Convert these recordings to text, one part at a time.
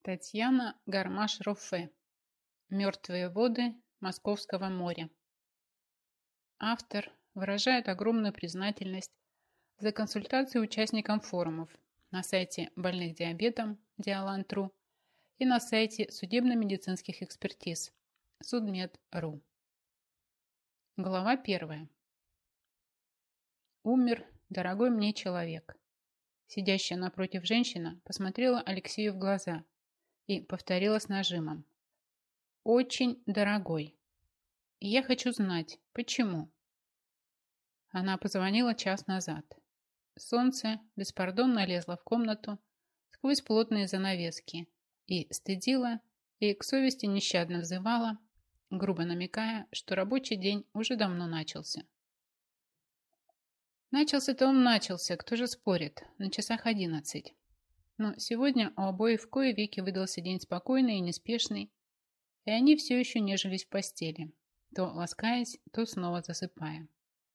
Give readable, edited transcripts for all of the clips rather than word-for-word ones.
Татьяна Гармаш-Руффе. «Мертвые воды Московского моря». Автор выражает огромную признательность за консультации участникам форумов на сайте больных диабетом Диалан.ру и на сайте судебно-медицинских экспертиз Судмед.ру. Глава 1. Умер дорогой мне человек. Сидящая напротив женщина посмотрела Алексею в глаза и повторила с нажимом: «Очень дорогой. И я хочу знать, почему». Она позвонила час назад. Солнце беспардонно лезло в комнату сквозь плотные занавески и стыдило, и к совести нещадно взывало, грубо намекая, что рабочий день уже давно начался. Начался-то он начался, кто же спорит, на часах 11. Но сегодня у обоих в кои веки выдался день спокойный и неспешный, и они все еще нежились в постели, то ласкаясь, то снова засыпая.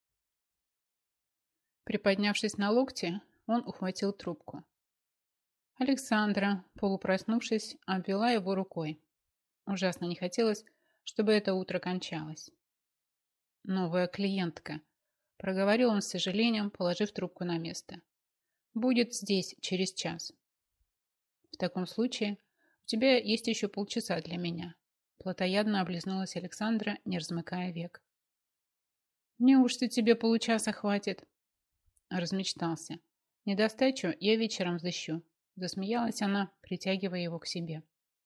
Приподнявшись на локте, он ухватил трубку. Александра, полупроснувшись, обвела его рукой. Ужасно не хотелось, чтобы это утро кончалось. «Новая клиентка», — проговорил он с сожалением, положив трубку на место. «Будет здесь через час». «В таком случае у тебя есть еще полчаса для меня», — плотоядно облизнулась Александра, не размыкая век. «Неужто тебе получаса хватит?» Размечтался. «Недостачу я вечером взыщу», — засмеялась она, притягивая его к себе.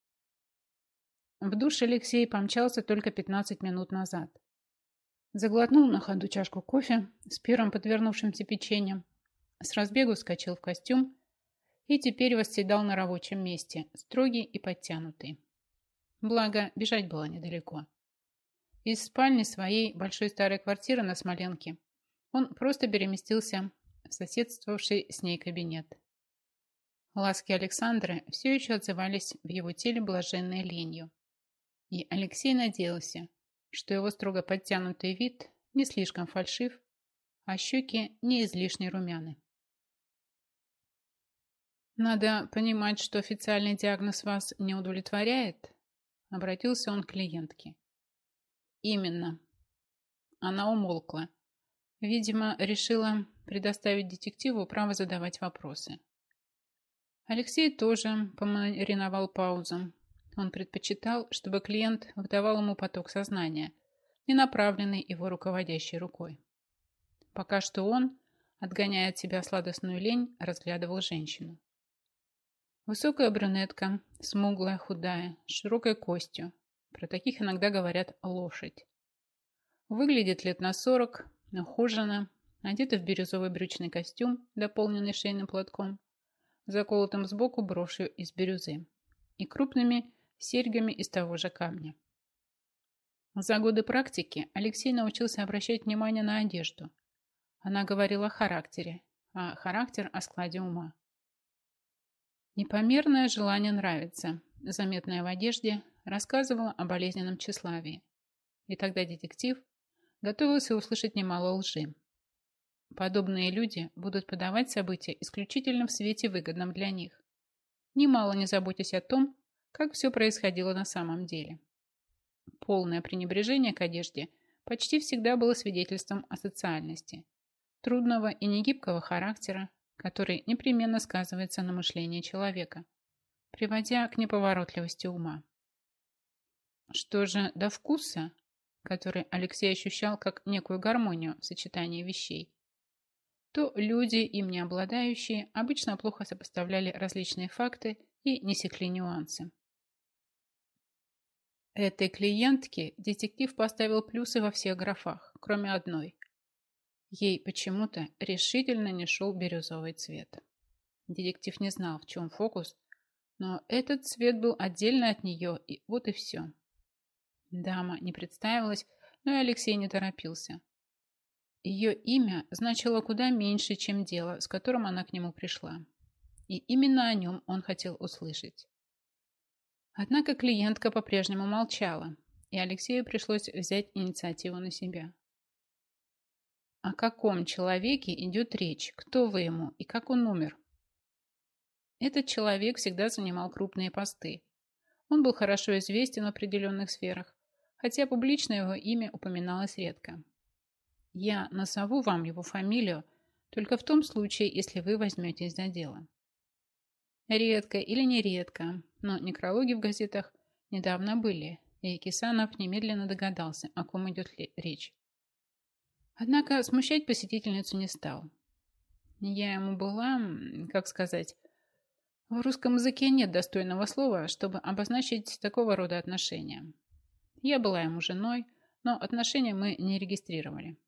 В душ Алексей помчался только 15 минут назад. Заглотнул на ходу чашку кофе с первым подвернувшимся печеньем, с разбегу вскочил в костюм и теперь восседал на рабочем месте, строгий и подтянутый. Благо, бежать было недалеко. Из спальни своей большой старой квартиры на Смоленке он просто переместился в соседствовавший с ней кабинет. Ласки Александры все еще отзывались в его теле блаженной ленью. И Алексей надеялся, что его строго подтянутый вид не слишком фальшив, а щеки не излишне румяны. «Надо понимать, что официальный диагноз вас не удовлетворяет», — обратился он к клиентке. «Именно». Она умолкла. Видимо, решила предоставить детективу право задавать вопросы. Алексей тоже помариновал паузу. Он предпочитал, чтобы клиент выдавал ему поток сознания, не направленный его руководящей рукой. Пока что он, отгоняя от себя сладостную лень, разглядывал женщину. Высокая брюнетка, смуглая, худая, с широкой костью. Про таких иногда говорят лошадь. Выглядит лет на 40, ухожена, одета в бирюзовый брючный костюм, дополненный шейным платком, заколотым сбоку брошью из бирюзы и крупными серьгами из того же камня. За годы практики Алексей научился обращать внимание на одежду. Она говорила о характере, а характер о складе ума. Непомерное желание нравиться, заметное в одежде, рассказывало о болезненном тщеславии. И тогда детектив готовился услышать немало лжи. Подобные люди будут подавать события исключительно в свете, выгодном для них, немало не заботясь о том, как все происходило на самом деле. Полное пренебрежение к одежде почти всегда было свидетельством о социальности, трудного и негибкого характера, который непременно сказывается на мышлении человека, приводя к неповоротливости ума. Что же до вкуса, который Алексей ощущал как некую гармонию в сочетании вещей, то люди, им не обладающие, обычно плохо сопоставляли различные факты и не секли нюансы. Этой клиентке детектив поставил плюсы во всех графах, кроме одной. Ей почему-то решительно не шел бирюзовый цвет. Детектив не знал, в чем фокус, но этот цвет был отдельно от нее, и вот и все. Дама не представилась, но и Алексей не торопился. Ее имя значило куда меньше, чем дело, с которым она к нему пришла. И именно о нем он хотел услышать. Однако клиентка по-прежнему молчала, и Алексею пришлось взять инициативу на себя. О каком человеке идет речь? Кто вы ему и как он умер? Этот человек всегда занимал крупные посты. Он был хорошо известен в определенных сферах, хотя публично его имя упоминалось редко. Я назову вам его фамилию только в том случае, если вы возьметесь за дело. Редко или нередко, но некрологи в газетах недавно были, и Кисанов немедленно догадался, о ком идет речь. Однако смущать посетительницу не стал. Я ему была, как сказать, в русском языке нет достойного слова, чтобы обозначить такого рода отношения. Я была ему женой, но отношения мы не регистрировали.